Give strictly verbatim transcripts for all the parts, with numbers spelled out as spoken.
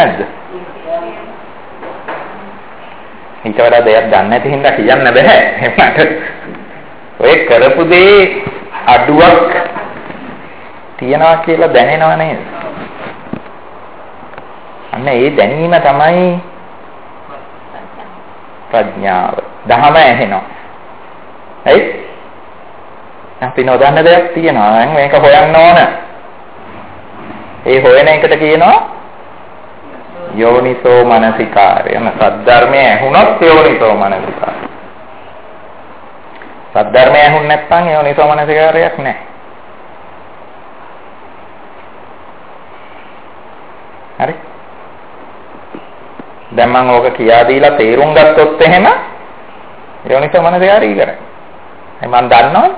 නැද්ද? ඊට වඩා දෙයක් දන්නේ නැති හින්දා කියන්න බෑ. එන්නට ඔය කරපු දේ අඩුවක් තියනවා කියලා දැනෙනව නේද? අන්න ඒ දැනීම තමයි ප්‍රඥාව. දහම ඇහෙනවා. හරි? අපි නොදන්න දෙයක් තියෙනවා. දැන් මේක හොයන්න ඕන. ඒ හොයන එකට කියනවා යෝනිසෝ මනසිකාරය. යන සද්ධර්මයේ ඇහුනොත් යෝනිසෝ මනසිකාරය. සද්ධර්මයේ ඇහුන් නැත්නම් යෝනිසෝ මනසිකාරයක් නැහැ. හරි? දැන් මම ඕක කියා දීලා තේරුම් ගත්තොත් එහෙම යෝනිසෝ මනසිකාරය ඉවරයි. මම දන්නවනේ.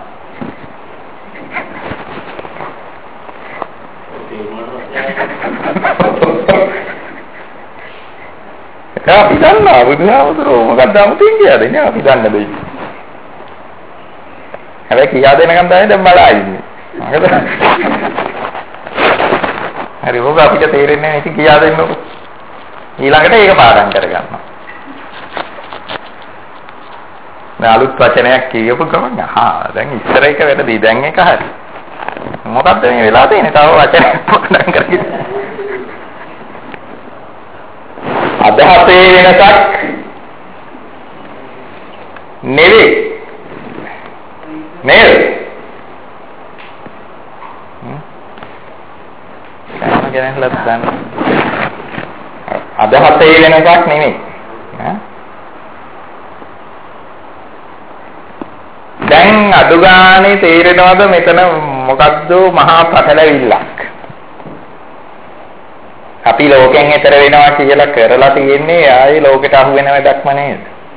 අපි දන්නවා බුදුහාමුදුරුවෝ මොකක්ද 아무තින් කියලා දෙන්නේ අපි දන්න දෙයක්. හැබැයි කියා දෙනකම් තමයි දැන් බලා ඉන්නේ. මොකද? හරි ඔබ අපිට තේරෙන්නේ නැහැ ඉතින් කියා දෙන්නකො. ඊළඟට ඒක පාඩම් කරගන්නවා. දැන් අලුත් වචනයක් කියවපු ගමන් ආ දැන් ඉස්සර එක වැඩදී දැන් එක හරි. මොකක්ද මේ වෙලා තියෙන්නේ? තව වචනයක් පාඩම් කරගෙන. අදහසේ වෙනසක් නෙවෙයි නේද? සාම ගැන ලබන්න අදහසේ වෙනසක් නෙවෙයි. දැන් අඩු ගානේ තේරෙනවද මෙතන මොකද්ද මහා පටලවිල්ලක්? අපි ලෝකෙන් ඈතර වෙනවා කියලා කරලා තියෙන්නේ ආයේ ලෝකෙට අහු වෙන වැඩක්ම නේද?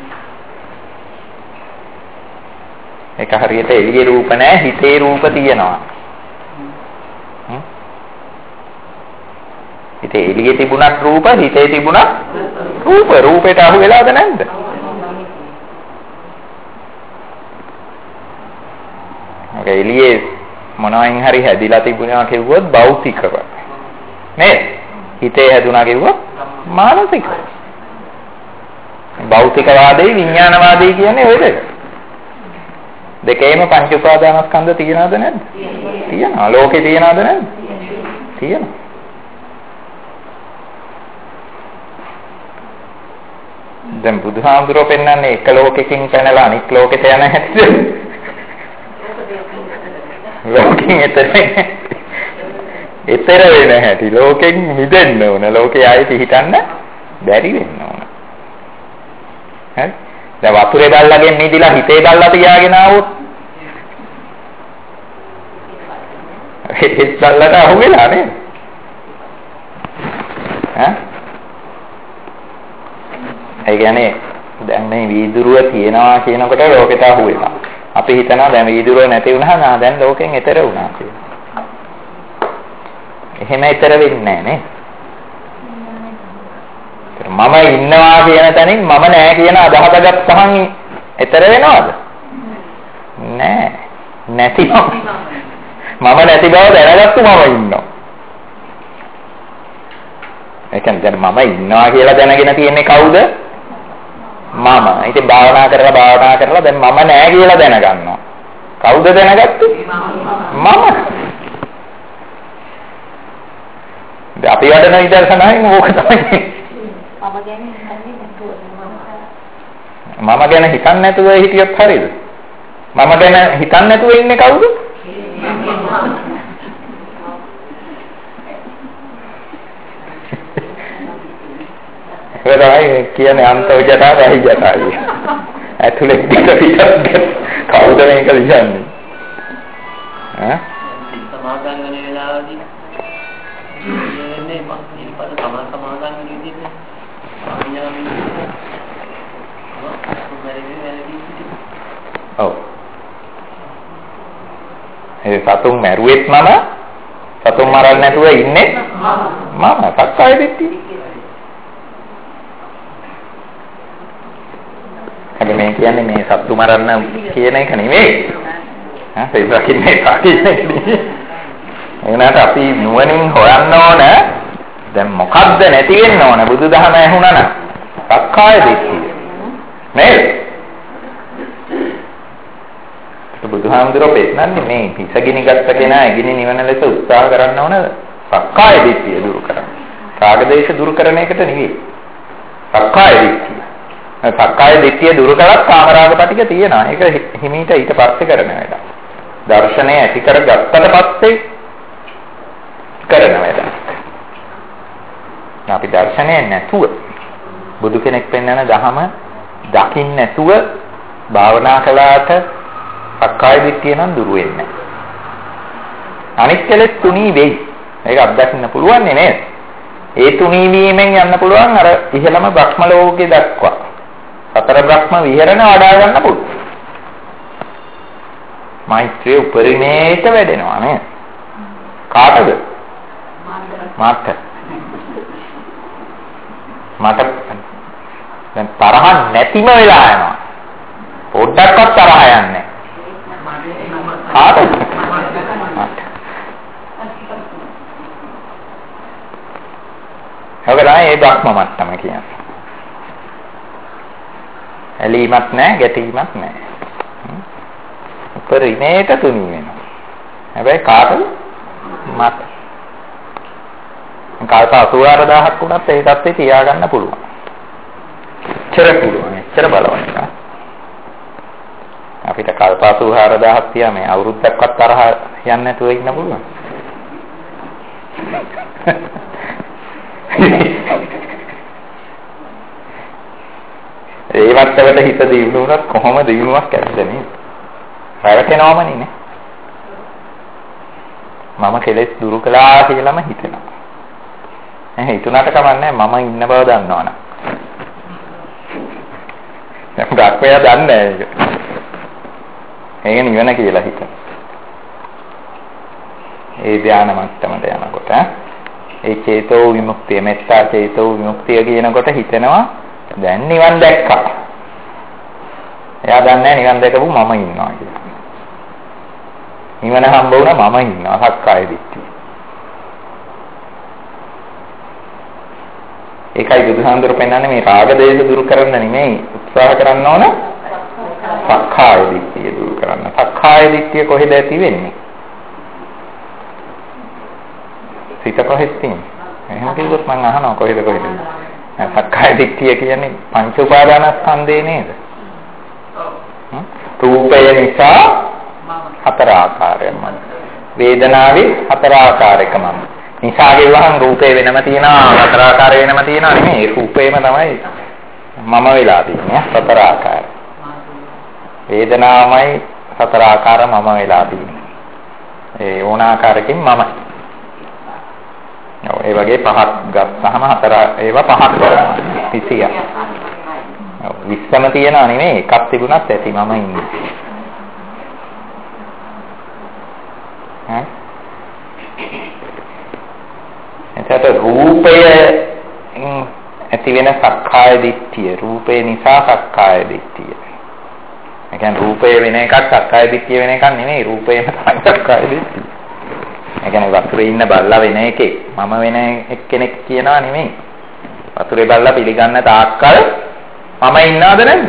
ඒක හරියට එළියේ රූප නැහැ හිතේ රූප තියෙනවා. හ්ම්. හිතේ එළියේ තිබුණත් රූප හිතේ තිබුණත් රූප රූපෙට අහු වෙලාද නැද්ද? ඔක එළියේ මොනවායින් හරි හැදිලා තිබුණා කිව්වොත් භෞතිකව නේද? හිතේ හැදුනා කිව්වොත් මානසික. භෞතිකවාදී විඥානවාදී කියන්නේ ඔය දෙක. දෙකේම පංච උපාදානස්කන්ධ තියනවද නැද්ද? තියෙනවා. ලෝකේ තියනවද නැද්ද? තියෙනවා. දැන් බුදුහාමුදුරුවෝ පෙන්නන්නේ එක ලෝකෙකින් පැනලා අනිත් ලෝකෙට යන හැටිද? ලෝකෙන් එතර එතර වෙන හැටි ලෝකෙන් මිදෙන්න ඕන. ලෝකේ ආයෙත් හිටන්න බැරි වෙන්න ඕන. හරි? දැන් වතුරේ දැල්ලාගෙන් නිදිලා හිතේ දැල්ලා තියාගෙන ආවොත් ඒත් දැල්ලට අහු වෙලා නේද? ඈ? ඒ කියන්නේ දැන් මේ වීදුරුව තියනවා කියනකොට ලෝකෙට අහු වෙනවා. අපි හිතනවා දැන් වීදුරුව නැති වුණා නා දැන් ලෝකෙන් එතර වුණා කියලා. එහෙම ඊතර වෙන්නේ නැහැ නේ. මම ඉන්නවා කියන තැනින් මම නැහැ කියන අදහස ගත්තහම ඊතර වෙනවද? නෑ. නැතිව මම නැති බව දැනගත්තු මම ඉන්නවා. ඒ කියන්නේ දැන් මම ඉන්නවා කියලා දැනගෙන තියෙන්නේ කවුද? මම. ඉතින් භාවනා කරලා භාවනා කරලා දැන් මම නැහැ කියලා දැනගන්නවා. කවුද දැනගත්තේ? මම. අපි වඩන විදර්ශනායි ඕක තමයි. මම ගැන හිතන්නේ නැතුව හිටියොත් හරියද? මම ගැන හිතන්නේ නැතුව ඉන්නේ කවුද? ඒකයි කියන්නේ අන්තෝ ජටා වැහි ජටායි. ඇතුලේ පිට පිට කවුද මේක ලියන්නේ? ඈ? සමාදන් වෙන වෙලාවදී මේ පද සමාන සමාදන් වෙන විදිහට ඔව්. ඒ සතුන් මැරුවෙත් මම සතුන් මරන්න නැතුව ඉන්නේ මම සක්කාය දිට්ඨිය. හැබැයි මේ කියන්නේ මේ සත්තු මරන්න කියන එක නෙමෙයි. හා ඒක රකින්නේ පාටිනේ. එනකට අපි නුවණින් හොයන්න ඕන දැන් මොකද්ද නැති වෙන්න ඕන බුදුදහම ඇහුණා නම්? සක්කාය දිට්ඨිය. නේද? බුදුහාමුදුරුවෝ පෙන්නන්නේ මේ පිසගිනි ගත්ත කෙනා එගිනි නිවන ලෙස උත්සාහ කරන්න ඕන සක්කාය දිට්ඨිය දුරු කරන්න. රාගදේශ දුරු කරන එකට නෙවෙයි. සක්කාය දිට්ඨිය. සක්කාය දිට්ඨිය දුරු කළත් කාමරාග පිටික තියෙනවා. ඒක හිමීට ඊට පස්සේ කරන වැඩ. දර්ශනය ඇති කරගත්තට පස්සේ කරන වැඩ. අපි දර්ශනය නැතුව බුදු කෙනෙක් පෙන්වන ධහම දකින්න නැතුව භාවනා කළාට සක්කාය දිට්ඨිය නම් දුරු වෙන්නේ නැහැ. අනිත් කෙලෙස් තුනී වෙයි. ඒක අත්දකින්න පුළුවන් නේද? ඒ තුනී වීමෙන් යන්න පුළුවන් අර ඉහළම බ්‍රහ්ම ලෝකේ දක්වා. සතර බ්‍රහ්ම විහරණ වඩා ගන්න පුළුවන්. මෛත්‍රිය උපරිමේට වැඩෙනවා නේද? කාටද? මාත්. මට දැන් තරහ නැතිම වෙලා යනවා. පොඩ්ඩක්වත් තරහ යන්නේ නැහැ. කාටද? මට. හොගලා ඒ බ්‍රහ්ම මට්ටම කියන්නේ. ඇලීමක් නැහැ, ගැටීමක් නැහැ. උපරිමේට තුනී වෙනවා. හැබැයි කාටද? මට. කාලත අසූ හදාරක් වුණත් ඒ තත්ත්වේ තියාගන්න පුළුවන්. එච්චර පුළුවන්. එච්චර බලවත්. අපිට කාලත අසූ හදාරක් තියා මේ අවුරුද්දක්වත් තරහ යන්නේ නැතුව ඉන්න පුළුවන්. ඒ වත්තකට හිත දිනුනොත් කොහොම දිනුවක් ඇද්දනේ? රැවටෙනවමනේ නේ. මම කෙලෙස් දුරු කළා කියලාම හිතෙනවා. එහෙ හිතුණාට කමන්නේ මම ඉන්න බව දන්නවනම්. දැන් ගාක්කයා දන්නේ ඒක. ඒක නිවන කියලා හිතන. ඒ ධානය මට්ටමට යනකොට ඒ චේතෝ විමුක්තිය මෙත්තා චේතෝ විමුක්තිය කියනකොට හිතෙනවා දැන් නිවන් දැක්කා. එයා දන්නේ නිවන් දැකපු මම ඉන්නවා කියලා. නිවන හම්බ වුණා මම ඉන්නවා සක්කාය දිට්ඨිය. ඒකයි බුදුහාමුදුරුවෝ පෙන්නන්නේ මේ රාග දේශ දුරු කරන්න නෙමෙයි උත්සාහ කරන්න ඕන සක්කාය දිට්ඨිය දුරු කරන්න. සක්කාය දිට්ඨිය කොහෙද ඇති වෙන්නේ? සිත කොහෙද තියෙන්නේ? එහෙම කිව්වොත් මම අහනවා කොහෙද කොහෙද? සක්කාය දිට්ඨිය කියන්නේ පංච උපාදානස්කන්ධේ නේද? රූපය නිසා හතර ආකාරයක්ම. වේදනාවේ හතර ආකාරයකම. නිසා කියවහම රූපේ වෙනම තියෙනවා හතර ආකාරය වෙනම තියෙනවා නෙමෙයි රූපේම තමයි මම වෙලා තියෙන්නේ හතර ආකාරය. වේදනාවමයි හතර ආකාර මම වෙලා තියෙන්නේ. ඒ ඕන ආකාරකින් මම. ඔව් ඒ වගේ පහක් ගත්තාම හතර ඒවා පහක් කරනවා. විසිය. ඔව් විස්සම තියනවා නෙමෙයි එකක් තිබුණත් ඇති මම ඉන්නේ. හා එතකොට රූපය ඇති වෙන සක්කාය දිට්ඨිය රූපේ නිසා සක්කාය දිට්ඨිය. ඒ කියන්නේ රූපය වෙන එකක් සක්කාය දිට්ඨිය වෙන එකක් නෙමෙයි රූපේම තමයි සක්කාය දිට්ඨිය. ඒ කියන්නේ වතුරේ ඉන්න බල්ලා වෙන එකේ මම වෙන එක්කෙනෙක් කියනවා නෙමෙයි. වතුරේ බල්ලා පිළිගන්න තාක්කල් මම ඉන්නවද නැද්ද?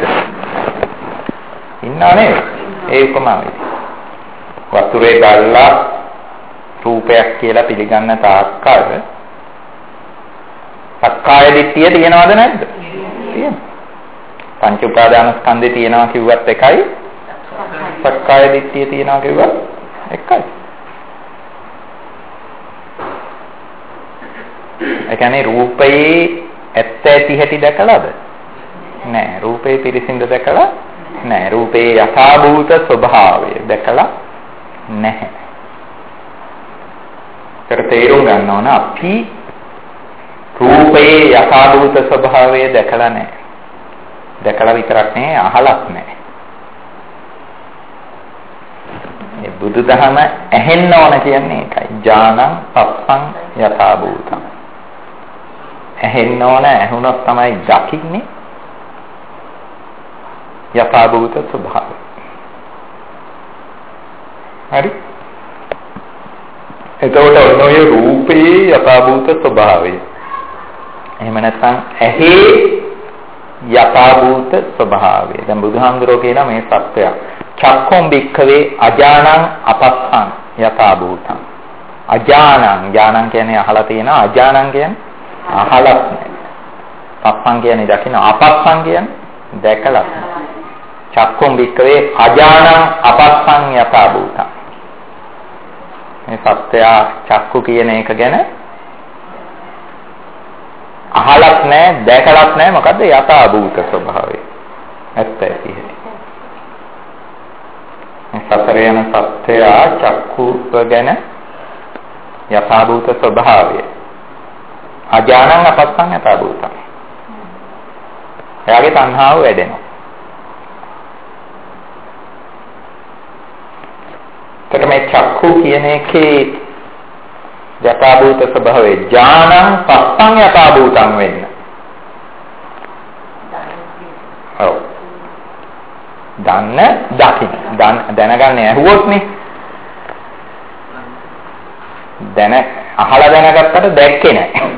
ඉන්නව නේද? ඒ උපමාවයි. වතුරේ බල්ලා රූපයක් කියලා පිළිගන්න තාක්කල් සක්කාය දිට්ඨිය තියනවද නැද්ද? තියෙනවා. පංච උපාදානස්කන්ධේ තියනවා කිව්වත් එකයි සක්කාය දිට්ඨිය තියනවා කිව්වත් එකයි. ඒ කියන්නේ රූපේ ඇත්ත ඇති හැටි දැකලාද? නෑ. රූපේ පිරිසිඳ දැකලා නෑ. රූපේ යථාභූත ස්වභාවය දැකලා නැහැ. ඒකට තේරුම් ගන්න ඕන අපි රූපේ යථාභූත ස්වභාවය දැකලා නැහැ. දැකලා විතරක් නෙවෙයි අහලත් නැහැ. මේ බුදුදහම ඇහෙන්න ඕන කියන්නේ ඒකයි. ඥානං පස්සං යථාභූතං. ඇහෙන්න ඕන ඇහුනොත් තමයි දකින්නේ යථාභූත ස්වභාවය. හරි? එතකොට ඔය රූපේ යථාභූත ස්වභාවය එහෙම නැත්නම් ඇහි යථාභූත ස්වභාවය. දැන් බුදුහාමුදුරුවෝ කියන මේ සත්‍යය චක්ඛුම් භික්ඛවේ අජානං අපස්සං යථාභූතං. අජානං ඥානං කියන්නේ අහලා තියෙනවා, අජානං කියන්නේ අහලත් නැහැ. පස්සං කියන්නේ දකින්න, අපස්සං කියන්නේ දැකලත් නැහැ. චක්ඛුම් භික්ඛවේ අජානං අපස්සං යථාභූතං. මේ සත්‍යය චක්කු කියන එක ගැන අහලත් නැහැ, දැකලත් නැහැ. මොකද්ද යථාභූත ස්වභාවය? ඇත්ත ඇති හැටි. මේ සතර යන සත්‍යය චක්කු ගැන යථාභූත ස්වභාවය. අජානං අපස්සං යථාභූතං. එයාගේ තණ්හාව වැඩෙනවා. එතකොට මේ චක්කු කියන එකේ යථාභූත ස්වභාවය ඥානං පස්සං යථාභූතං වෙන්න. ඔව්. දන්න දකින්න. දැනගන්න ඇහුවොත් නේ. දැන අහලා දැනගත්තට දැක්කේ නැහැ.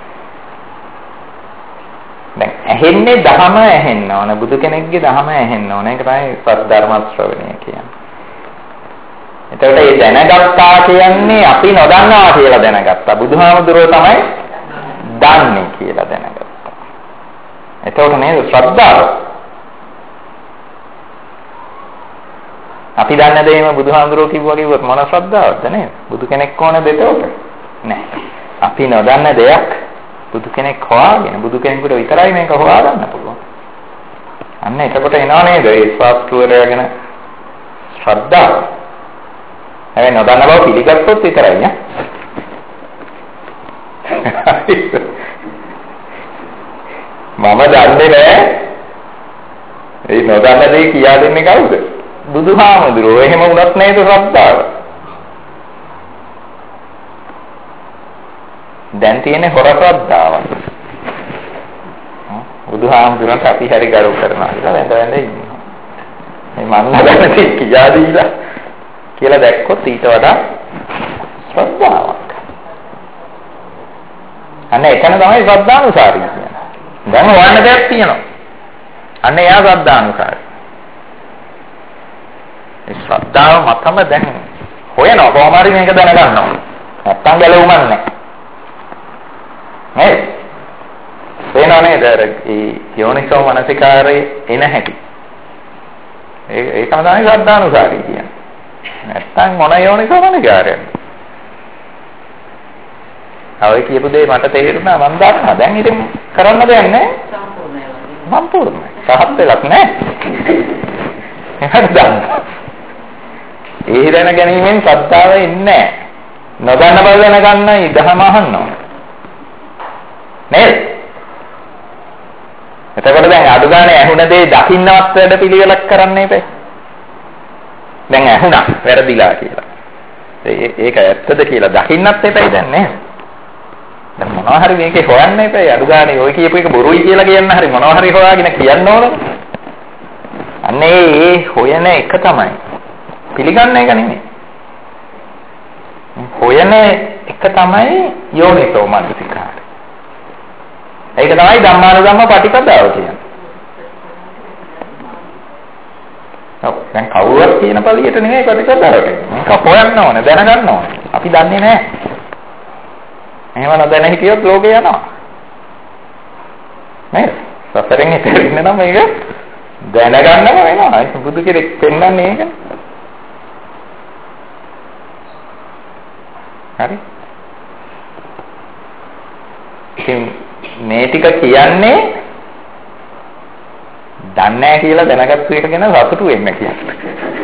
දැන් ඇහෙන්නේ ධම ඇහෙන්න ඕන. බුදු කෙනෙක්ගේ ධම ඇහෙන්න ඕන. ඒක තමයි සත් ධර්ම ශ්‍රවණය කියන්නේ. එතකොට මේ දැනගත්තා කියන්නේ අපි නොදන්නවා කියලා දැනගත්තා. බුදුහාමුදුරුවෝ තමයි දන්නේ කියලා දැනගත්තා. එතකොට නේද ශ්‍රද්ධාව? අපි දන්න දේම බුදුහාමුදුරුවෝ කිව්වා කිව්වොත් මොන ශ්‍රද්ධාවක්ද නේද? බුදු කෙනෙක් ඕනද එතකොට? නැහැ. අපි නොදන්න දෙයක් බුදු කෙනෙක් හොයාගෙන බුදු කෙනෙකුට විතරයි මේක හොයාගන්න පුළුවන්. අන්න එතකොට එනවා නේද ඒ ශාස්ත්‍රවලගෙන ශ්‍රද්ධාව. හැබැයි නොදන්න බව පිළිගත්තොත් විතරයි නේ. මම දන්නේ නැහැ. ඒ නොදන්න දේ කියා දෙන්නේ කවුද? බුදුහාමුදුරුවෝ. එහෙම වුණත් නේද ශ්‍රද්ධාව? දැන් තියෙන්නේ හොර ශ්‍රද්ධාවක්. බුදුහාමුදුරන්ට අපි හරි ගරු කරනවා කියලා වැඳ වැඳ ඉන්නවා. මේ මම හදන්න තේ කියා දීලා කියලා දැක්කොත් ඊට වඩා ශ්‍රද්ධාවක්. අන්න එතන තමයි ශ්‍රද්ධානුසාරී කියන්නේ. දැන් හොයන්න දෙයක් තියෙනවා. අන්න එයා ශ්‍රද්ධානුසාරී. ඒ ශ්‍රද්ධාව මතම දැන් හොයනවා කොහොම හරි මේක දැනගන්නවා. නැත්තම් ගැලවුමක් නැහැ. නේද? වෙනව නේද? ඒ යෝනිසෝ මනසිකාරේ එන හැටි. ඒ ඒකම තමයි ශ්‍රද්ධානුසාරී කියන්නේ. නැත්තම් මොන යෝනිසෝ මනසිකාරයද? අවයි කියපු දේ මට තේරුණා මම දන්නවා. දැන් ඉතින් කරන්න දෙයක් නැහැ. සම්පූර්ණයි. සම්පූර්ණයි. සහත් වෙලක් නැහැ. එහෙනම් දන්නවා. ඒ දැන ගැනීමෙන් ශ්‍රද්ධාව එන්නේ නැහැ. නොදන්න බව දැනගන්න ඉදහම අහන්න ඕන. නේද? එතකොට දැන් අඩු ගානේ ඇහුණ දේ දකින්නවත් වැඩ පිළිවෙලක් කරන්න එපා. දැන් ඇහුණා වැරදිලා කියලා. ඒක ඇත්තද කියලා දකින්නත් එපයි දැන් නේද? දැන් මොනවා හරි මේකේ හොයන්න එපා. අඩු ගානේ ඔය කියපු එක බොරුයි කියලා කියන්න හරි මොනවා හරි හොයාගෙන කියන්න ඕන. අන්න ඒ හොයන එක තමයි. පිළිගන්න එක නෙමෙයි. හොයන එක තමයි යෝනිසෝ මනසිකාරය. ඒක තමයි ධම්මානුධම්ම පටිපදාව කියන්නේ. ඔව් දැන් කවුරුත් කියන පළියට නෙමෙයි ප්‍රතිපදාවට. මේක හොයන්න ඕනේ, දැනගන්න ඕනේ. අපි දන්නේ නැහැ. එහෙම නොදැන හිටියොත් ලෝකේ යනවා. නේද? සසරෙන් ඉතින් නම් මේක දැනගන්නම වෙනවා. ඒක බුදු කෙනෙක් පෙන්නන්නේ ඒක. හරි? ඉතින් මේ ටික කියන්නේ දන්නේ නැහැ කියලා දැනගත්තු එක ගැන සතුටු වෙන්න කියන්නේ.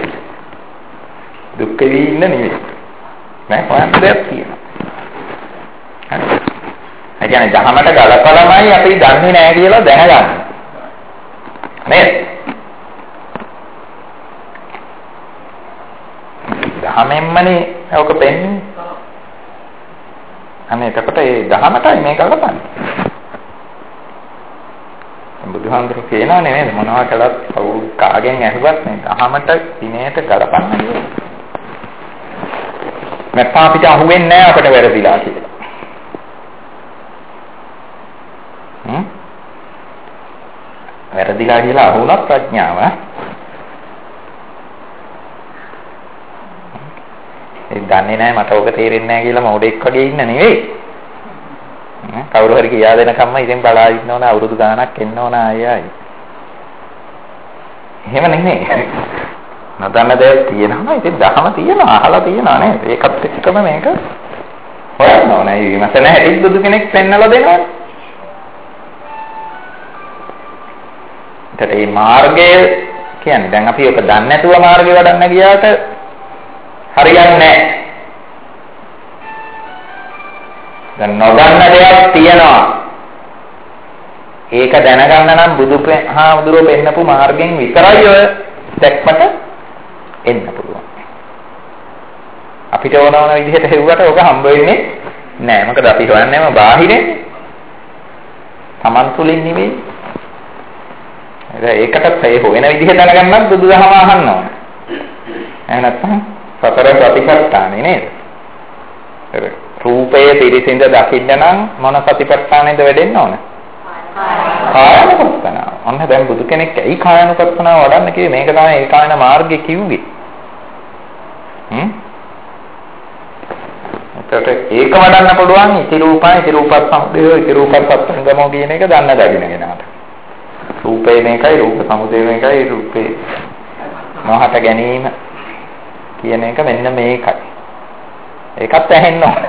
දුක් වෙවි ඉන්න නෙවෙයි. නෑ හොයන්න දෙයක් තියෙනවා. හරි. ඒ කියන්නේ දහමට ගලපලමයි අපි දන්නේ නැහැ කියලා දැනගන්න. නේද? දහමෙන්මනේ ඔක පෙන්නේ. අනේ එතකොට ඒ දහමටයි මේක ගලපන්නේ. බුදුහාමුදුරු කියනවා නෙමෙයි මොනවා කළත් කවුරු කාගෙන් ඇහුවත් මේ දහමට දිනේට ගලපන්න නේද? නැත්නම් අපිට අහුවෙන්නේ නැහැ අපිට වැරදිලා කියලා. වැරදිලා කියලා අහුණත් ප්‍රඥාව. ඒ දන්නේ නැහැ මට ඕක තේරෙන්නේ නැහැ කියලා මොඩෙක් වගේ ඉන්න නෙවෙයි. කවුරු හරි කියා දෙනකම්ම ඉතින් බලා ඉන්න ඕන අවුරුදු ගාණක් එන්න ඕන ආයෙ ආයෙ. එහෙම නෙමෙයි. නොදන්න දේවල් තියෙනවා. ඉතින් දහම තියෙනවා අහලා තියෙනවා නේද? ඒකත් එක්කම මේක හොයන්න ඕනේ. මේ විමසන හැටි බුදු කෙනෙක් පෙන්නලා දෙනවනේ. ඒත් මේ මාර්ගය කියන්නේ දැන් අපි ඔක දන්නේ නැතුව මාර්ගය වඩන්න ගියාට හරියන්නේ නැහැ. දැන් නොදන්න දේවල් තියෙනවා. ඒක දැනගන්න නම් බුදු හාමුදුරුවෝ පෙන්නපු මාර්ගයෙන් විතරයි ඔය දැක්මට එන්න පුළුවන්. අපිට ඕන ඕන විදිහට හෙව්වට ඔක හම්බ වෙන්නේ නැහැ. මොකද අපි හොයන්නේම බාහිරේ. Taman තුලින් නෙවෙයි. ඒකටත් ඒ හොයන විදිහ දැනගන්නත් බුදුදහම අහන්න ඕන. එහෙම නැත්නම් සතර සතිපට්ඨානේ නේද? රූපයේ පිරිසිඳ දකින්න නම් මොන සතිපට්ඨානෙද වැඩෙන්න ඕන? කායනුපස්සනාව. අන්න දැන් බුදු කෙනෙක් ඇයි කායනුපස්සනාව වඩන්න කිව්වේ? මේක තමයි ඒ කායන මාර්ගය කිව්වේ. හ්ම්? ඒකට ඒක වඩන්න පුළුවන් ඉති රූපයි ඉති රූපත් සමුදය ඉති රූපත් සත්සංගමෝ කියන එක දන්න දකින්න කෙනාට. රූපේ මේකයි රූප සමුදය මේකයි රූපේ මොහත ගැනීම කියන එක මෙන්න මේකයි. ඒකත් ඇහෙන්න ඕන.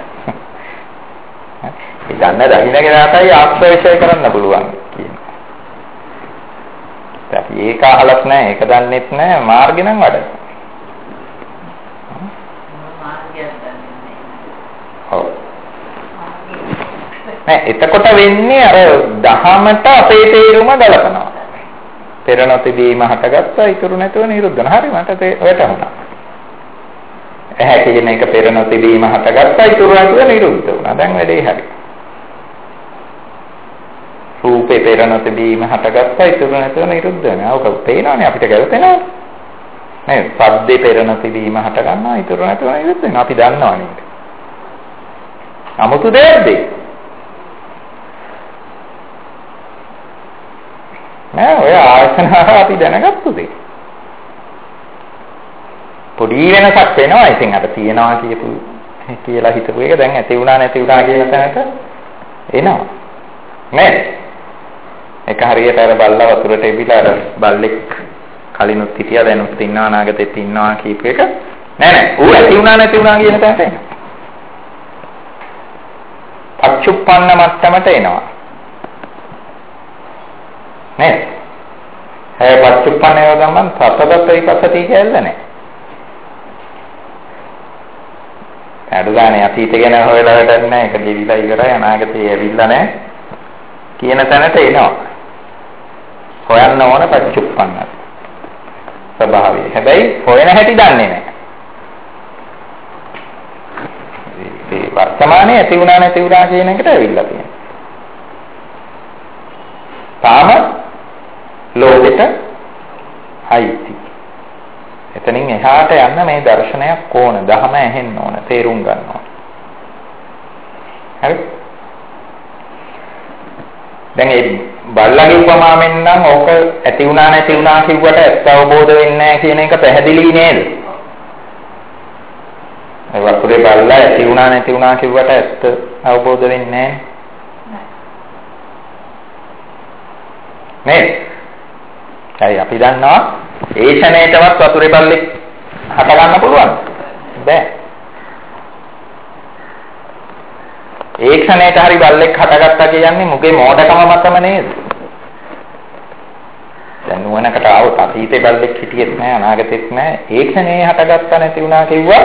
ඒ දන්න දකින්න කෙනාටයි ආශ්‍රේෂය කරන්න පුළුවන් කියනවා. අපි ඒක අහලත් නැහැ ඒක දන්නෙත් නැහැ මාර්ගෙ නම් වඩන. නෑ එතකොට වෙන්නේ අර දහමට අපේ තේරුම ගලපනවා. පෙර නොතිබීම හටගත්තා ඉතුරු නැතුව නිරුද්ධ වෙනවා. හරි මට වැටහුණා. ඇහැ කියන එක පෙර නොතිබීම හටගත්තා ඉතුරු නැතුව නිරුද්ධ වුණා. දැන් වැඩේ හරි. රූපේ පෙර නොතිබීම හටගත්තා ඉතුරු නැතුව නිරුද්ධ වෙනවා. ඔක පේනවනේ අපිට ගැලපෙනවා. නේද? සද්දේ පෙර නොතිබීම හට ගන්නවා ඉතුරු නැතුව නිරුද්ධ වෙනවා. අපි දන්නවා නේද? 아무තු දෙයක්ද? නෑ ඔය ආයතන අපි දැනගත්තු දෙයක්. පොඩි වෙනසක් වෙනවා. ඉතින් අර තියනවා කියපු කියලා හිතපු එක දැන් ඇති වුණා නැති වුණා කියන තැනට එනවා. නේද? ඒක හරියට අර බල්ලා වතුරට එවිලා අර බල්ලෙක් කලිනුත් හිටියා දැනුත් ඉන්නවා අනාගතෙත් ඉන්නවා කියපු එක නෑ නෑ ඌ ඇති වුණා නැති වුණා කියන තැනට එනවා. අච්චුප්පන්න මට්ටමට එනවා. නේද? ඒ පච්චුප්පන්නය ගමන් සතදත් ඒකසටි කියලා නෑ. අඩු ගානේ අතීත ගැන හොයලා වැඩක් නෑ. ඒක දෙවිලා ඉවරයි අනාගතේ ඇවිල්ලා නෑ කියන තැනට එනවා. හොයන්න ඕන පච්චුප්පන්න ස්වභාවය. හැබැයි හොයන හැටි දන්නේ නෑ. ඒ වර්තමානයේ ඇති වුණා නැති වුණා කියන එකට ඇවිල්ලා තියෙනවා. තාම ලෝකෙට හයිති. එතනින් එහාට යන්න මේ දර්ශනයක් ඕන, ධහම ඇහෙන්න ඕන, තේරුම් ගන්න ඕන. හරි? දැන් ඒ බල්ලගේ උපමාවෙන් නම් ඕක ඇති වුණා නැති වුණා කිව්වට ඇත්ත අවබෝධ වෙන්නේ නැහැ කියන එක පැහැදිලි නේද? ඒ වතුරේ බල්ලා ඇති වුණා නැති වුණා කිව්වට ඇත්ත අවබෝධ වෙන්නේ නැහැ. නේද? ඒ අපි දන්නවා ඒ ෂණේටවත් වතුරේ බල්ලෙක් හට ගන්න පුළුවන්. බෑ. ඒ ක්ෂණයට හරි බල්ලෙක් හටගත්තා කියන්නේ මුගේ මෝඩකම මතම නේද? දැන් නුවණකට ආවොත් අතීතේ බල්ලෙක් හිටියෙත් නෑ අනාගතෙත් නෑ. ඒ ක්ෂණේ හටගත්තා නැති වුණා කිව්වා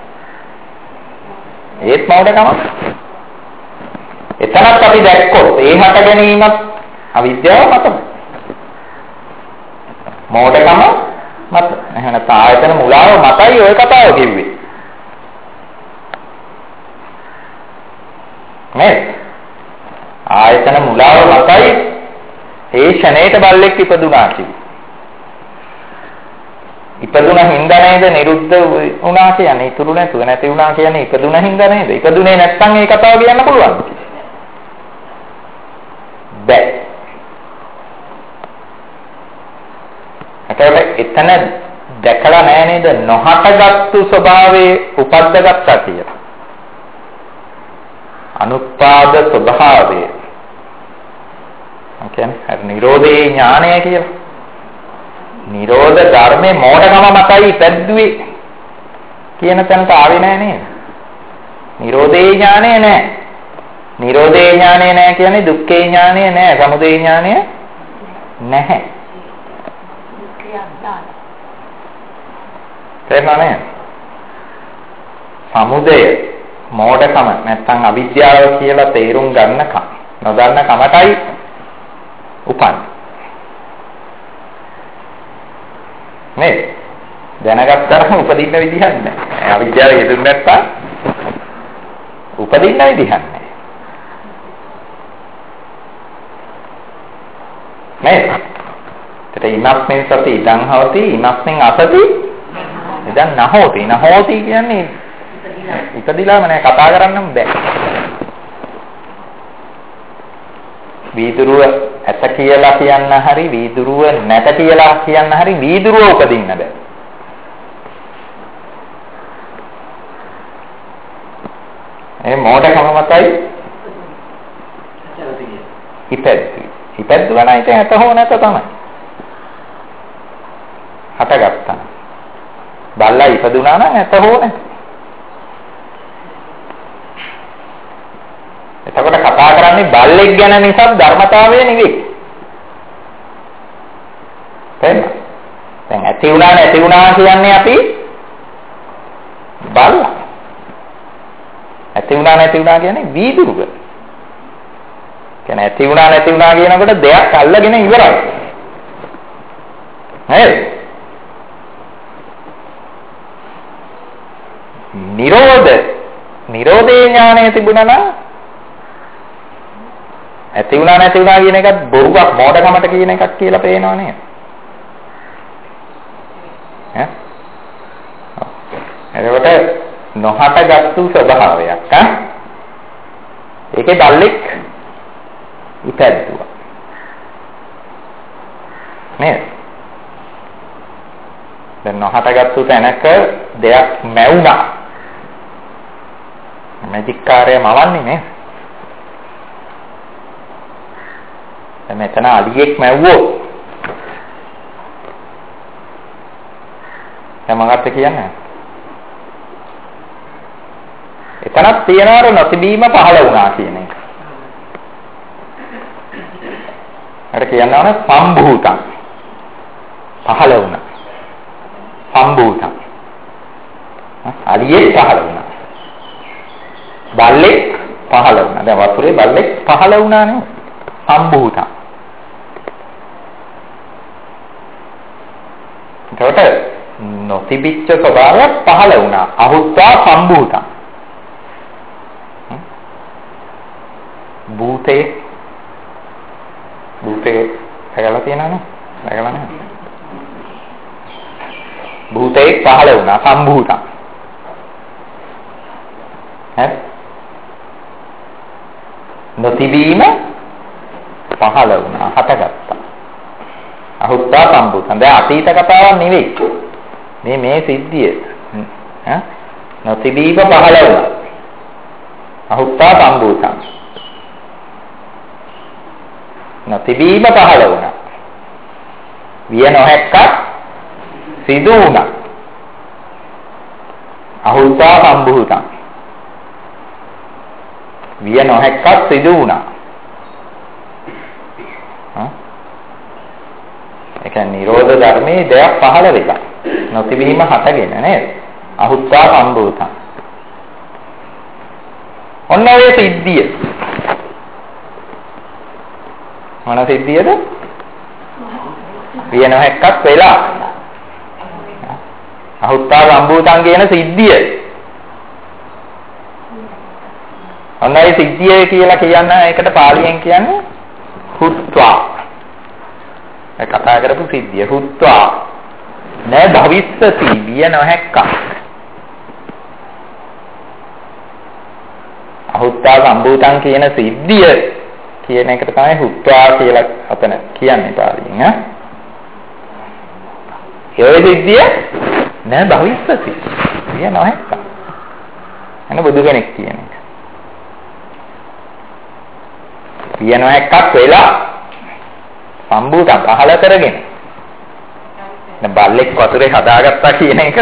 ඒත් මෝඩකම. එතනත් අපි දැක්කොත් ඒ හට ගැනීමත් අවිද්‍යාව මතම. මෝඩකම මත. එහෙනම් ආයතන මුලාව මතයි ඔය කතාව කිව්වේ. නේද? ආයතන මුලාව මතයි ඒ ෂණේට බල්ලෙක් ඉපදුනා කිව්වේ. ඉපදුන හින්දා නේද නිරුද්ධ වුණා කියන්නේ ඉතුරු නැතුව නැති වුණා කියන්නේ ඉපදුන හින්දා නේද? ඉපදුනේ නැත්නම් ඒ කතාව කියන්න පුළුවන්. බැ. එතන දැකලා නැහැ නේද නොහටගත්තු ස්වභාවයේ උපද්දගත්තා කියලා. අනුත්පාද ස්වභාවය. කියන්නේ නිරෝධේ ඥානය කියලා. නිරෝධ ධර්මේ මෝඩකම මතයි පැද්දුවේ කියන තැනට ආවේ නැහැ නේද? නිරෝධේ ඥානය නැහැ. නිරෝධේ ඥානය නැහැ කියන්නේ දුක්ඛේ ඥානය නැහැ, සමුදය ඥානය නැහැ. තේරුණානේ? සමුදය මෝඩකම නැත්නම් අවිද්‍යාව කියලා තේරුම් ගන්නකම් නොදන්න කමටයි උපන්නේ. නේ දැනගත්තරම උපදින්න විදිහක් නැහැ. අවිද්‍යාව යෙදුනේ නැත්තම් උපදින්න විදිහක් නැහැ. නේ ඒත් ඉමස්මින් සති ඉදං හොති ඉමස්මින් අසති ඉදං නහෝති. නහෝති කියන්නේ ඉපදිලාම නෑ, කතා කරන්නම බෑ. වීදුරුව ඇත කියලා කියන්න හරි වීදුරුව නැත කියලා කියන්න හරි වීදුරුව උපදින්න බෑ. ඒ මෝඩකම මතයි ඉපැද්දි. ඉපැද්දුවා නම් ඉතින් ඇත හෝ නැත තමයි. හටගත්තා. බල්ලා ඉපදුනා නම් ඇත හෝ නැත. එතකොට කතා කරන්නේ බල්ලෙක් ගැන නිසා ධර්මතාවය නෙවෙයි. තේරුණා? දැන් ඇති වුණා නැති වුණා කියන්නේ අපි බල්ලා. ඇති වුණා නැති වුණා කියන්නේ වීදුරුව. කියන්නේ ඇති වුණා නැති වුණා කියනකොට දෙයක් අල්ලගෙන ඉවරයි. නේද? නිරෝධ නිරෝධේ ඥානය තිබුණා නම් ඇති වුණා නැති වුණා කියන එකත් බොරුවක් මෝඩකමට කියන එකක් කියලා පේනව නේද? ඈ? එතකොට නොහටගත්තු ස්වභාවයක් ඈ. ඒකේ බල්ලෙක් ඉපැද්දුවා. නේද? දැන් නොහටගත්තු තැනක දෙයක් මැවුණා. මැජික් කාර්යය මවන්නේ නේ. දැන් මෙතන අලියෙක් මැව්වොත් දැන් මොකක්ද කියන්නේ? එතනක් තියනවර නොතිබීම පහළ වුණා කියන එක. අර කියනවා නේ සම්භූතං. පහළ වුණා. සම්භූතං. අලියෙක් පහළ වුණා. බල්ලෙක් පහළ වුණා. දැන් වතුරේ බල්ලෙක් පහළ වුණා නේ. සම්භූතං. එතකොට නොතිබිච්ච ස්වභාවයක් පහළ වුණා. අහුත්වා සම්භූතං. භූතේ භූතේ හැගලා තියෙනවනේ. හැගලා නැහැ. භූතේ පහළ වුණා සම්භූතං. හරි? නොතිබීම පහළ වුණා, හටගත්තා. අහුත්තා සම්භූතං. දැන් අතීත කතාවක් නෙවෙයි. මේ මේ සිද්ධිය. ඈ? නොතිබීම පහළ වුණා. අහුත්තා සම්භූතං. නොතිබීම පහළ වුණා. විය නොහැක්කක් සිදු වුණා. අහුත්තා සම්භූතං. විය නොහැක්කක් සිදු වුණා. හා? ඒ කියන්නේ නිරෝධ ධර්මයේ දෙයක් පහළ වෙලා. නොතිබීම හටගෙන නේද? අහුත්තා සම්භූතං. ඔන්න ඔය සිද්ධිය. මොන සිද්ධියද? විය නොහැක්කක් වෙලා. අහුත්තා සම්භූතං කියන සිද්ධිය. ඔන්න ඒ සිද්ධිය කියලා කියන එකට පාලියෙන් කියන්නේ හුත්වා. ඒ කතා කරපු සිද්ධිය හුත්වා. නෑ භවිස්සති විය නොහැක්කක්. අහුත්තා සම්භූතං කියන සිද්ධිය කියන එකට තමයි හුත්වා කියලා අතන කියන්නේ පාලියෙන් ඈ. ඒ සිද්ධිය නෑ භවිස්සති. විය නොහැක්ක. එන බුදු කෙනෙක් කියන එක. විය නොහැක්කක් වෙලා සම්බූත පහල කරගෙන. දැන් බල්ලෙක් වතුරේ හදාගත්තා කියන එක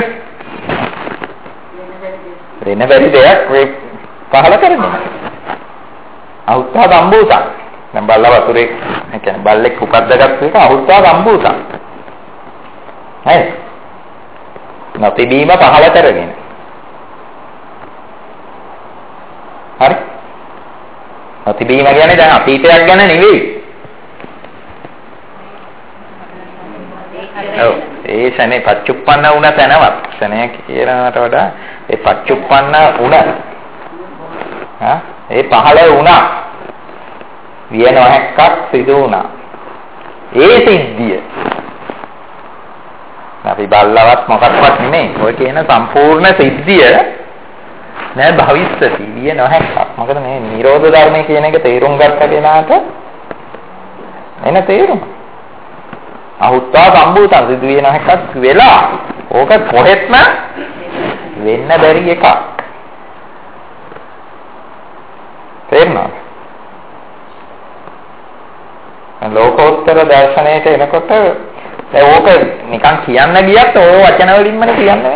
වෙන බැරි දෙයක් මේ පහල කරන්නේ. අහුත්තා සම්බූතං. දැන් බල්ලා වතුරේ ඒ කියන්නේ බල්ලෙක් උපද්දගත්ත එක අහුත්තා සම්බූතං. හරි. නොතිබීම පහල කරගෙන. හරි. නොතිබීම කියන්නේ දැන් අතීතයක් ගැන නෙවෙයි. ඔව් ඒ ශනේ පච්චුප්පන්න වුණ තැනවත් ශනේ කියනකට වඩා ඒ පච්චුප්පන්න වුණ හා ඒ පහළ වුණා. විය නොහැක්කක් සිදු වුණා. ඒ සිද්ධිය අපි බල්ලවත් මොකක්වත් නෙමෙයි. ඔය කියන සම්පූර්ණ සිද්ධිය නෑ භවිස්සති. විය නොහැක්කක්. මොකද මේ නිරෝධ ධර්මයේ කියන එක තේරුම් ගත්ත කෙනාට එන තේරුම. අහුත්තා සම්භූතං සිදු වෙන හැක්කක් වෙලා ඕක කොහෙත්ම වෙන්න බැරි එකක්. තේරුණාද? ලෝකෝත්තර දර්ශනයට එනකොට ඒ ඕක නිකන් කියන්න ගියත් ඕ වචන වලින්මනේ කියන්නේ.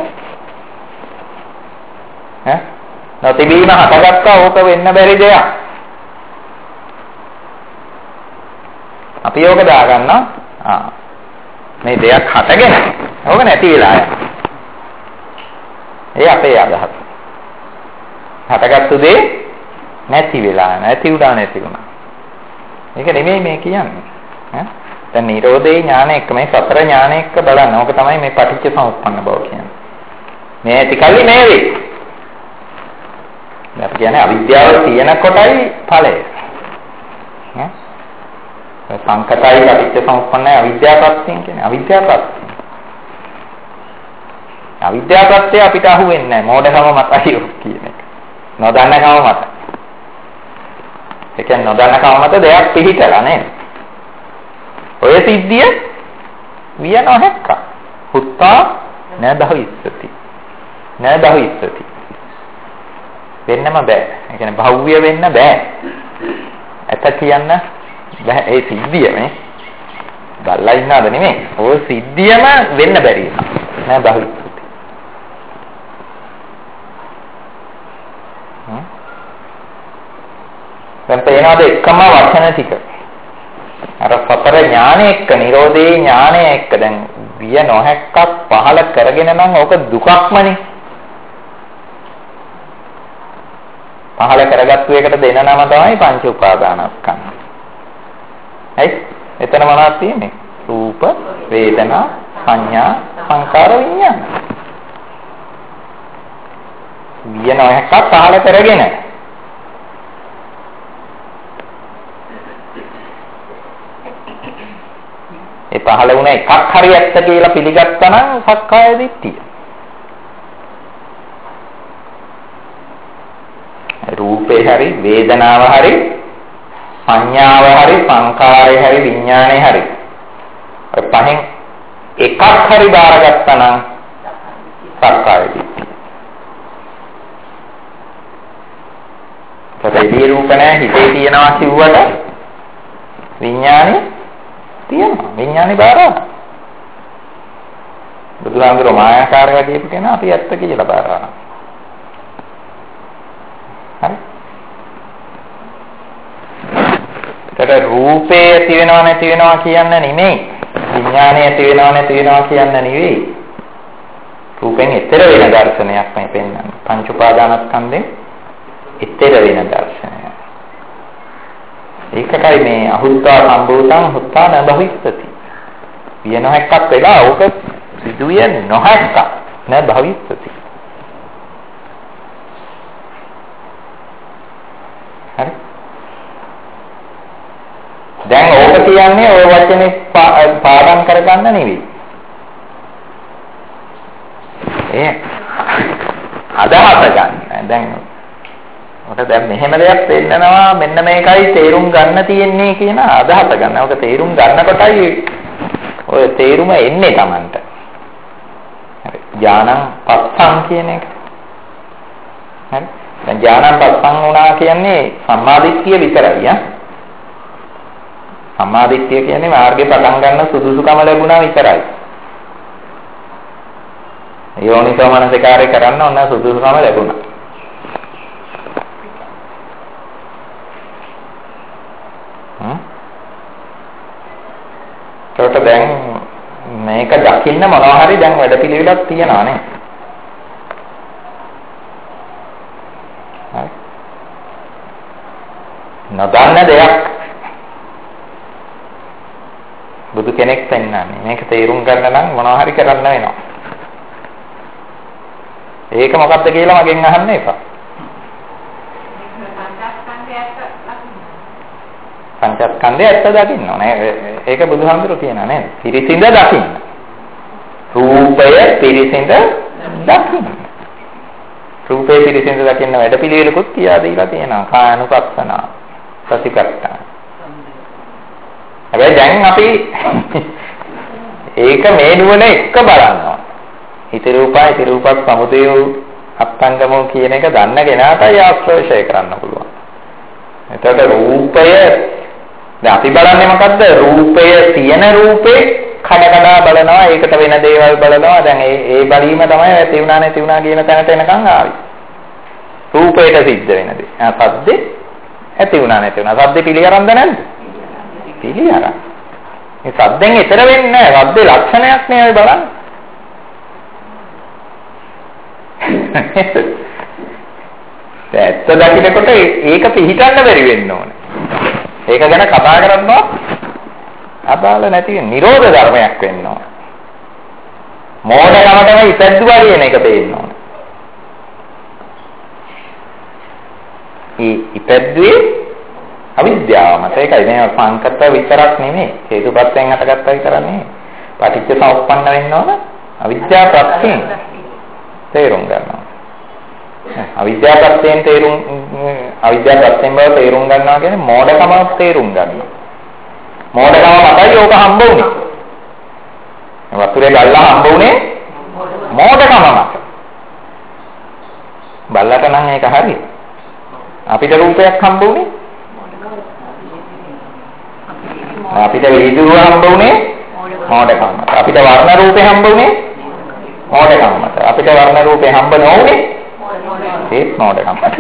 ඈ? නොතිබීම හටගත්තා ඕක වෙන්න බැරි දෙයක්. අපි ඕක දාගන්නවා. ආ මේ දෙයක් හටගෙන ඕක නැති වෙලා යනවා. ඒ අපේ අදහස. හටගත්තු දේ නැති වෙලා නැති උඩා නැති වුණා. ඒක නෙමෙයි මේ කියන්නේ. ඈ දැන් නිරෝධේ ඥාන එක්ක මේ සතර ඥාන එක්ක බලන්න. ඕක තමයි මේ පටිච්ච සමුප්පන්න බව කියන්නේ. මේ ඇතිකල්ලි මේ වේ. දැන් අපි කියන්නේ අවිද්‍යාව තියෙන කොටයි ඵලය. ඈ සංකතයි පටිච්ච සමුප්පන්නයි අවිද්‍යාවපත්යෙන් කියන්නේ අවිද්‍යාවපත්ය. අවිද්‍යාවපත්ය අපිට අහු වෙන්නේ නැහැ. මෝඩකම මතයි කියන එක. නොදන්නකම මත. ඒ කියන්නේ නොදන්නකම මත දෙයක් පිළිහිටලා නේද? ඔය සිද්ධිය විය නොහැක්ක. හුත්තා නදහිස්සති. නදහිස්සති. වෙන්නම බෑ. ඒ කියන්නේ භව්‍ය වෙන්න බෑ. ඇත කියන්න බෑ. ඒ සිද්ධිය මේ බල්ලා ඉන්නවද නෙමෙයි. ඔය සිද්ධියම වෙන්න බැරි නෑ භවිස්සති. දැන් පේනවාද එකම වචන ටික. අර සතර ඥාන එක්ක නිරෝධේ ඥානය එක්ක දැන් විය නොහැක්කක් පහල කරගෙන නම් ඕක දුකක්මනේ. පහල කරගත්තු එකට දෙන නම තමයි පංච උපාදානස්කන්ධ. හරි? එතන මොනවද තියෙන්නේ? රූප, වේදනා, සංඥා, සංකාර, විඥාන. විය නොහැක්කක් පහල කරගෙන ඒ පහළ වුණ එකක් හරි ඇත්ත කියලා පිළිගත්තා නම් සක්කාය දිට්ඨිය. රූපේ හරි වේදනාව හරි සංඥාව හරි සංකාරය හරි විඥානය හරි ඔය පහෙන් එකක් හරි බාරගත්තා නම් සක්කාය දිට්ඨිය. ඒකේ රූප නැහැ හිතේ තියනවා කිව්වට විඥානේ තියෙනවා. විඥානේ බාරා. බුදුහාමුදුරුවෝ මායාකාරය කියපු කෙනා අපි ඇත්ත කියලා බාරා. හරි. ඒකට රූපේ ඇති වෙනව නැති වෙනවා කියන්න නෙමෙයි. විඥානේ ඇති වෙනව නැති වෙනවා කියන්න නෙවෙයි. රූපෙන් ඈතර වෙන දර්ශනයක් මේ පෙන්වන්නේ. පංච උපාදානස්කන්ධෙන් ඈතර වෙන දර්ශනය. ඒකයි මේ අහුත්තා සම්භූතං හුත්තා නභවිස්සති. විය නොහැක්කක් වෙලා ඕක සිදුවිය නොහැක්ක නභවිස්සති. හරි. දැන් ඕක කියන්නේ ඔය වචනේ පාඩම් කරගන්න නෙවෙයි. ඒ අදහස ගන්න. දැන් ඔක දැන් මෙහෙම දෙයක් දෙන්නනවා මෙන්න මේකයි තේරුම් ගන්න තියෙන්නේ කියන අදහස ගන්න. ඔක තේරුම් ගන්නකොටයි ඔය තේරුම එන්නේ Tamanට. ඥානං පස්සං කියන එක. හරි. දැන් ඥානං පස්සං වුණා කියන්නේ සම්මාදිට්ඨිය විතරයි ඈ. සම්මාදිට්ඨිය කියන්නේ මාර්ගේ පටන් ගන්න සුදුසුකම ලැබුණා විතරයි. යෝනිසෝ මනසිකාරය කරන්න ඕන සුදුසුකම ලැබුණා. හ්ම්. ඒකට දැන් මේක දකින්න මොනවා හරි දැන් වැඩපිළිවෙලක් තියනවා නේ. හරි. නොදන්න දෙයක් බුදු කෙනෙක් පෙන්නන්නේ. මේක තේරුම් ගන්න නම් මොනවා හරි කරන්න වෙනවා. ඒක මොකක්ද කියලා මගෙන් අහන්න එපා. පංචස්කන්ධය ඇත්ත දකින්න ඕනේ. ඒක බුදුහාමුදුරුවෝ කියනවා නේද? පිරිසිඳ දකින්න. රූපය පිරිසිඳ දකින්න. රූපේ පිරිසිඳ දකින්න වැඩපිළිවෙලකුත් කියා දීලා තියෙනවා. කායනුපස්සන, සතිපට්ඨාන. හැබැයි දැන් අපි ඒක මේ නුවණ එක බලනවා. ඉති රූපයි ඉති රූපක් සමුදය අත්ංගමෝ කියන එක දන්න කෙනාටයි ආශ්‍රේෂය කරන්න පුළුවන්. එතකොට රූපය දැන් අපි බලන්නේ මොකද්ද? රූපය තියෙන රූපේ කඩ කඩ බලනවා, ඒකට වෙන දේවල් බලනවා. දැන් ඒ ඒ බැලීම තමයි ඇති වුණා නැති වුණා කියන තැනට එනකන් ආවේ. රූපයට සිද්ධ වෙන දේ. ආ සද්දේ ඇති වුණා නැති වුණා. සද්දේ පිළිගරන්ද නැද්ද? පිළිගරන්. මේ සද්දෙන් ඈතර වෙන්නේ නැහැ. සද්දේ ලක්ෂණයක් නේ ඔය බලන්න. ඇත්ත දකින්නකොට ඒක පිළිහිටන්න බැරි වෙන්න ඕනේ. ඒක ගැන කතා කරනවා අදාළ නැති නිරෝධ ධර්මයක් වෙන්න ඕනේ. මෝඩකමටම ඉපැද්දුවා කියන එක පේන්න ඕනේ. ඊ ඉපැද්දුවේ අවිද්‍යාව මත. ඒකයි මේ සංකත විතරක් නෙමෙයි. හේතුපත්යෙන් හටගත්තා විතරක් නෙමෙයි. පටිච්ච සමුප්පන්න වෙන්න ඕන අවිද්‍යාව ප්‍රත්‍යයෙන් තේරුම් ගන්නවා. අවිද්‍යාව ප්‍රත්‍යයෙන් තේරුම් අවිද්‍යාව ප්‍රත්‍යයෙන් බව තේරුම් ගන්නවා කියන්නේ මෝඩකම තේරුම් ගන්නවා. මෝඩකම මතයි ඕක හම්බ වුනේ. වතුරේ ගල්ලා හම්බ වුනේ මෝඩකම මත. බල්ලට නම් ඒක හරියි. අපිට රූපයක් හම්බ වුනේ අපිට වීදුරුව හම්බ වුනේ මෝඩකම මත. අපිට වර්ණ රූපේ හම්බ වුනේ මෝඩකම මත. අපිට වර්ණ රූපේ හම්බ නොවුනේ ඒත් මෝඩකම මත.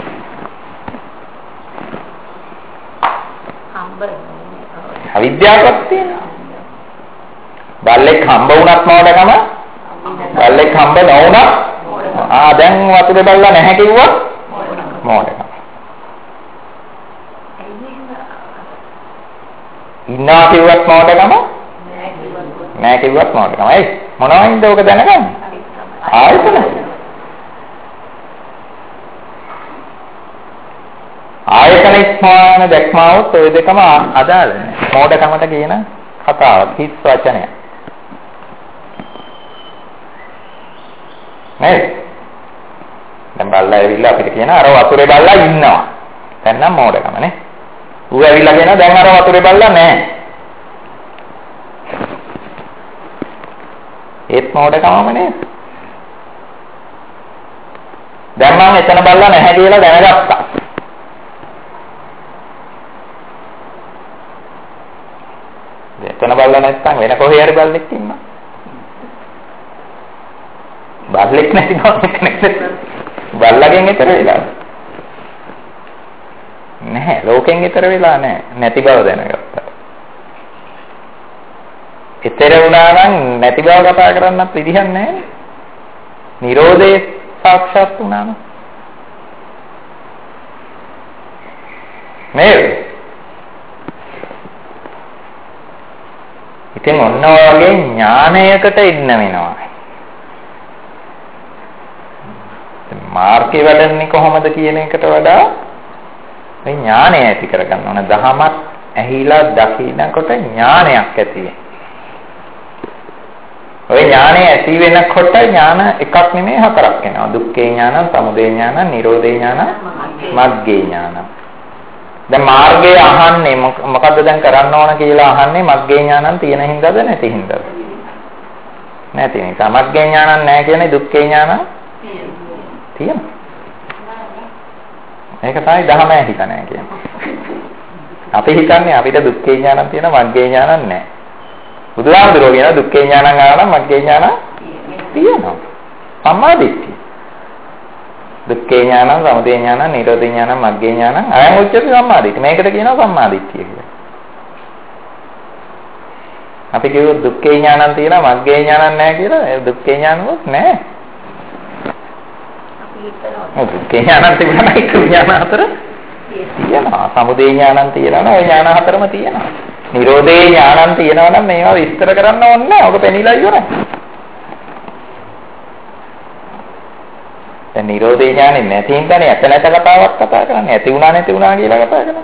අවිද්‍යාවක් තියෙනවා. බල්ලෙක් හම්බ වුණත් මෝඩකම, බල්ලෙක් හම්බ නොවුණත් ආ දැන් වතුරේ බල්ලා නැහැ කිව්වා මෝඩකම. ඉන්නවා කිව්වත් මෝඩකම, නැහැ කිව්වත් මෝඩකම. ඒ මොනවයින්ද ඔක දැනගන්නේ? ආයතන. ආයතන ස්ථාන දැක්මාවොත් ඔය දෙකම අදාළ නැහැ. මෝඩකමට කියන කතාවක් හිස් වචනයක්. නේද? දැන් බල්ලා ඇවිල්ලා අපිට කියන අර වතුරේ බල්ලා ඉන්නවා. දැන් නම් මෝඩකම නේ. ඌ ඇවිල්ලා කියනවා දැන් අර වතුරේ බල්ලා නැහැ. ඒත් මෝඩකමම නේද? දැන් මම එතන බල්ලා නැහැ කියලා දැනගත්තා. එතන බල්ලා නැත්තම් වෙන කොහේ හරි බල්ලෙක් ඉන්නවා. බල්ලෙක් නැති කෙනෙක් බල්ලගෙන් ඈතර වෙලා නැහැ. ලෝකෙන් ඈතර වෙලා නැහැ. නැති බව දැනගත්තා. ඈතර වුණා නම් නැති බව කතා කරන්නත් විදිහක් නැහැ. නිරෝධේ සාක්ෂාත් වුණා නම් නේද? ඉතින් ඔන්න ඔයගේ ඥානයකට ඉන්න වෙනවා. මාර්ගේ වැඩන්නේ කොහොමද කියන එකට වඩා මේ ඥානය ඇති කරගන්න ඕන. දහමත් ඇහිලා දකින්නකොට ඥානයක් ඇති වෙනවා. ඔය ඥානය ඇති වෙනකොට ඥාන එකක් නෙමෙයි හතරක් වෙනවා. දුක්ඛේ ඥානං, සමුදය ඥානං, නිරෝධේ ඥානං, මග්ගේ ඥානං. දැන් මාර්ගය අහන්නේ මොකද්ද දැන් කරන්න ඕන කියලා අහන්නේ මග්ගේ ඥානං තියෙන හින්දාද නැති හින්දාද? නැති නිසා මග්ගේ ඥානක් නැහැ කියන්නේ දුක්ඛේ ඥානක් තියෙනවා. මේක තමයි ධහම ඇහිලා නැහැ කියන්නේ. අපි හිතන්නේ අපිට දුක්ඛේ ඥානක් තියෙනවා මග්ගේ ඥානක් නැහැ. බුදුහාමුදුරුවෝ කියනවා දුක්ඛේ ඥානං ආවනම් මග්ගේ ඥානක් තියෙනවා. සම්මාදිට්ඨිය. දුක්ඛේ ඥානං, සමුදය ඥානං, නිරෝධ ඥානං, මග්ගේ ඥානං අයං උච්චති සම්මාදිට්ඨිය. මේකට කියනවා සම්මාදිට්ඨිය කියලා. අපි කියුවොත් දුක්ඛේ ඥානං තියෙනවා මග්ගේ ඥානං නැහැ කියලා. ඒ දුක්ඛේ ඥානවත් නැහැ. අපි හිතනවා දුක්ඛේ ඥානං තිබුණා ඒක ඥාන හතර තියෙනවා. සමුදය ඥානං තියෙනවා. ওই ඥාන හතරම තියෙනවා. නිරෝධේ ඥානං තියෙනවා නම් මේවා විස්තර කරන්න ඕනේ නැහැ. ඔක පෙනිලා ඉවරයි. දැන් නිරෝධේ ඥානෙ නැති හින්දානේ ඇත නැත කතාවක් කතා කරන්නේ. ඇති වුණා නැති වුණා කියලා කතා කරන්නේ.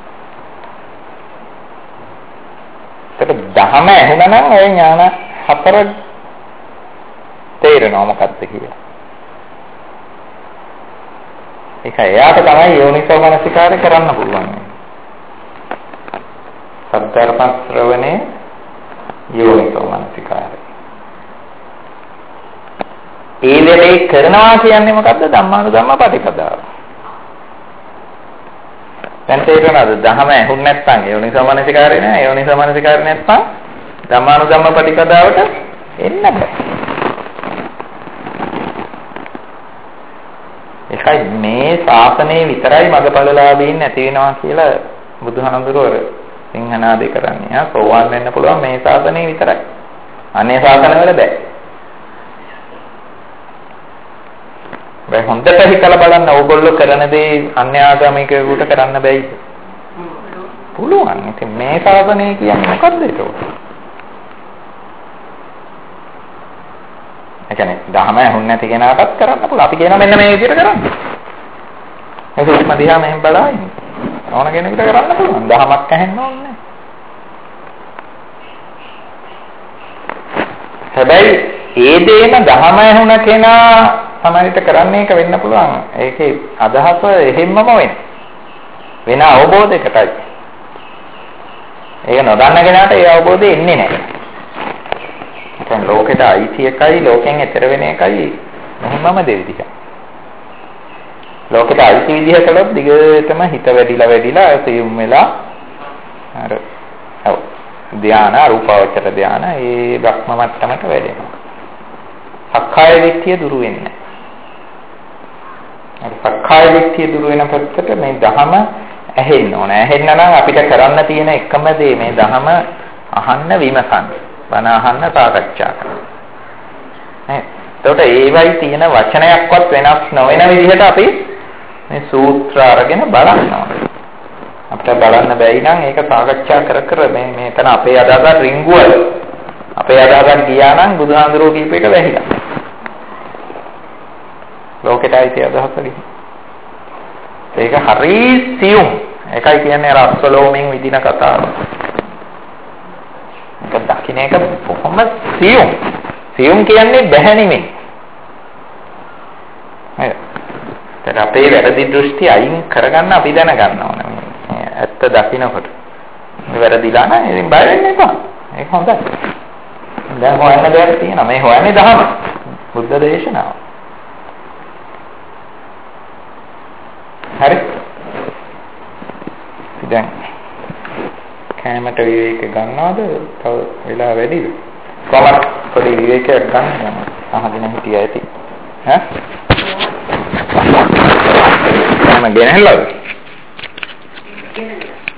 ඒක දහම ඇහුණා නම් ওই ඥාන හතර තේරෙනවා මොකක්ද කියලා. ඒක එයාට තමයි යෝනිසෝ මනසිකාරය කරන්න පුළුවන්. සද්ධර්ම ශ්‍රවණේ යෝනිසෝ මනසිකාරය. ඒ වෙලේ කරනවා කියන්නේ මොකද්ද? ධම්මානුධම්ම පටිපදාව. දැන් තේරෙනවද? ධහම ඇහුන් නැත්නම් යෝනිසෝ මනසිකාරය නෑ. යෝනිසෝ මනසිකාරය නැත්නම් ධම්මානුධම්ම පටිපදාවට එන්න බෑ. ඒකයි මේ ශාසනයේ විතරයි මගපළලාභීන් නැති වෙනවා කියලා බුදුහාමුදුරුවෝ සිංහනාදේ කරන්නේ. ආ සෝවාන් වෙන්න පුළුවන් මේ ශාසනයේ විතරයි. අනේ ශාසනවල බෑ. බෑ හොඳට හිතලා බලන්න ඕගොල්ලෝ කරන දේ අන්‍ය ආගමිකයෙකුට කරන්න බෑයි. පුළුවන්. ඉතින් මේ ශාසනය කියන්නේ මොකද්ද ඒක? ඒ කියන්නේ දහම ඇහුන් නැති කෙනාටත් කරන්න පුළුවන්. අපි කියනවා මෙන්න මේ විදිහට කරන්න. ඒක උස්ම දිහා මෙහෙම බලائیں. ඕන කෙනෙකුට කරන්න පුළුවන්. දහමක් ඇහෙන්න ඕනේ නැහැ. හැබැයි ඒ දේම දහම ඇහුන කෙනා සමහරවිට කරන්නේ එක වෙන්න පුළුවන්. ඒකේ අදහස එහෙම්මම වෙන්නේ. වෙන අවබෝධයකටයි. ඒක නොදන්න කෙනාට ඒ අවබෝධය එන්නේ නැහැ. දැන් ලෝකෙට අයිති එකයි ලෝකෙන් එතර වෙන එකයි මොහොමම දෙවිදිහ. ලෝකෙට අයිති විදිහ කළොත් දිගටම හිත වැඩිලා වැඩිලා සියුම් වෙලා අර ඔව් ධාන රූපාවචර ධාන ඒ බ්‍රහ්ම මට්ටමට වැඩෙනවා. සක්කාය දිට්ඨිය දුරු වෙන්නේ. අර සක්කාය දිට්ඨිය දුරු වෙන පැත්තට මේ ධහම ඇහෙන්න ඕන. ඇහෙන්න නම් අපිට කරන්න තියෙන එකම දේ මේ ධහම අහන්න විමසන්න. බණ අහන්න සාකච්ඡා කරන්න. නේ? එතකොට ඒවයි තියෙන වචනයක්වත් වෙනස් නොවන විදිහට අපි මේ සූත්‍ර අරගෙන බලන්න ඕනේ. අපිට බලන්න බැයි නම් ඒක සාකච්ඡා කර කර මේ මේතන අපේ අදහස රිංගුවල අපේ අදහසක් ගියා නම් බුදුහාඳුරෝ කීප එක වැහිලා. ලෝකෙට ආйти අදහස ගිහින්. ඒක හරි සියුම්. ඒකයි කියන්නේ අර අස්වලෝමෙන් විදින කතාව. ඒක දකින්න එක බොහොම සියුම්. සියුම් කියන්නේ බැහැ නෙමෙයි. හරි. ඒක අපේ වැරදි දෘෂ්ටි අයින් කරගන්න අපි දැනගන්න ඕනේ. ඇත්ත දකින්නකොට. මේ වැරදිලා නම් ඉතින් බය වෙන්න එපා. ඒක හොඳයි. දැන් හොයන්න දෙයක් තියෙනවා. මේ හොයන්නේ දහම. බුද්ධ දේශනාව. හරි. දැන් කැමරට විවේක ගන්නවද? තව වෙලා වැඩිද? කොහොමද පොඩි විවේකයක් ගන්න අහගෙන හිටියා ඇති. ඈ? මම ගෙනහැල්ලාද?